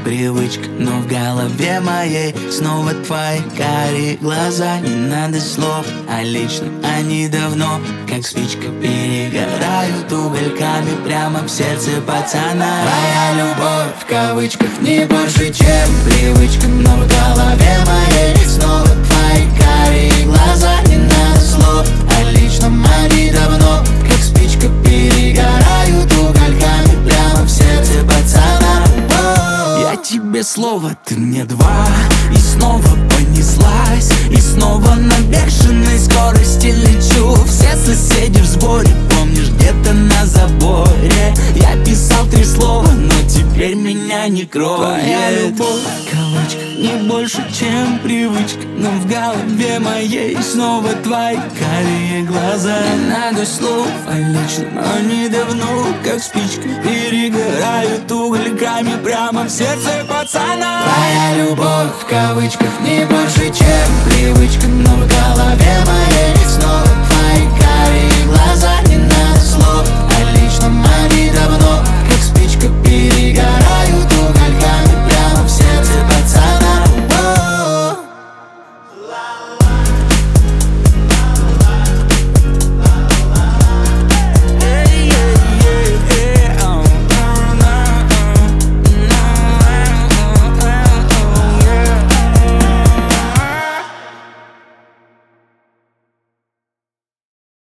привычка, но в голове моей снова твои карие глаза. Не надо слов, а лично они давно, как спичка, перегорают угольками прямо в сердце пацана. Твоя любовь в кавычках не больше, чем привычка, но в голове моей снова твои карие глаза. Не надо слов, а лично они давно, как спичка, перегорают угольками прямо в сердце пацана. Я тебе слово, ты мне два. И снова понеслась, и снова на бешеной скорости лечу. Все соседи в сборе, помнишь, где-то на заборе я писал 3 слова, но теперь меня не кроет. Твоя любовь в кавычках не больше, чем привычка, но в голове моей снова твои карие глаза. Не надо слов, а лично они давно, как спичка, перегорают угольками прямо в сердце пацана. Твоя любовь в кавычках не больше, чем привычка, но в голове моей снова твои карие глаза.